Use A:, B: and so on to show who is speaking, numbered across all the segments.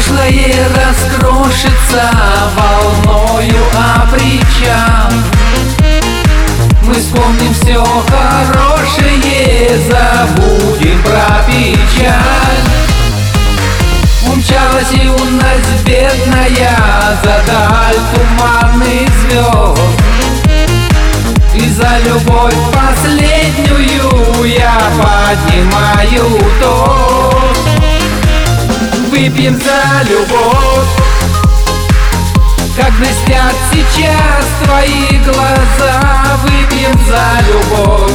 A: прошлое раскрошится волною о причал. Мы вспомним все хорошее, забудем про печаль. Умчалась юность бедная за даль туманных звезд, и за любовь последнюю я поднимаю тост. Выпьем за любовь, как блестят сейчас твои глаза. Выпьем за любовь,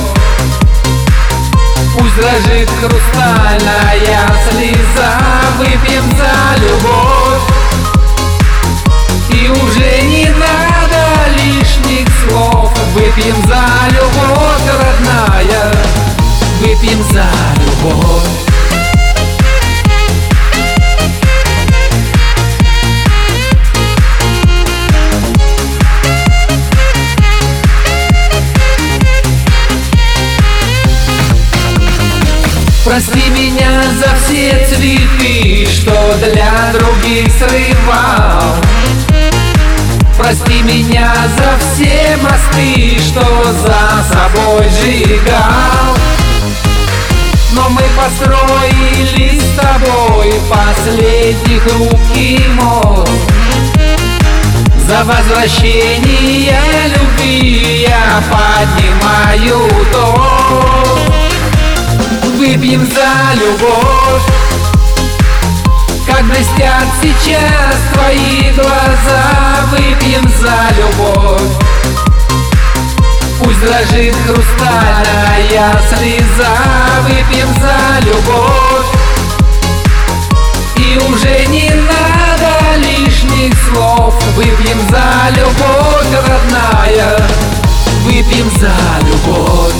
A: пусть дрожит хрустальная слеза. Выпьем за любовь, и уже не надо лишних слов. Выпьем за любовь, родная, выпьем за любовь. Прости меня за все цветы, что для других срывал. Прости меня за все мосты, что за собой сжигал. Но мы построили с тобой последний хрупкий мост. За возвращение любви я поднимаю тост. Выпьем за любовь, как блестят сейчас твои глаза. Выпьем за любовь, пусть дрожит хрустальная слеза. Выпьем за любовь, и уже не надо лишних слов. Выпьем за любовь, родная, выпьем за любовь.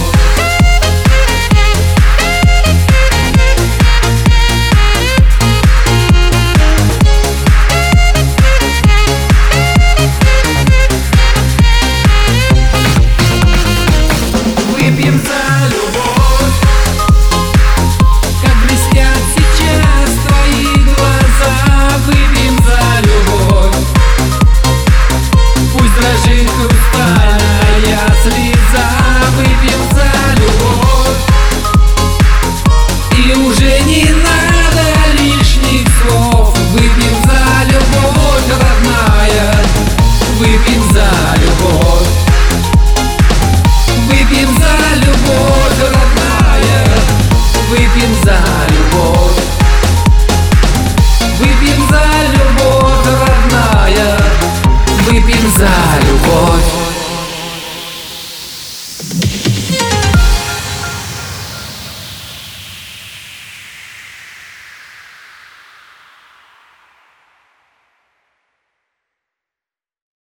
A: Выпьем за любовь, как блестят сейчас твои глаза. Выпьем за любовь, пусть дрожит хрустальная слеза. Выпьем за любовь, и уже не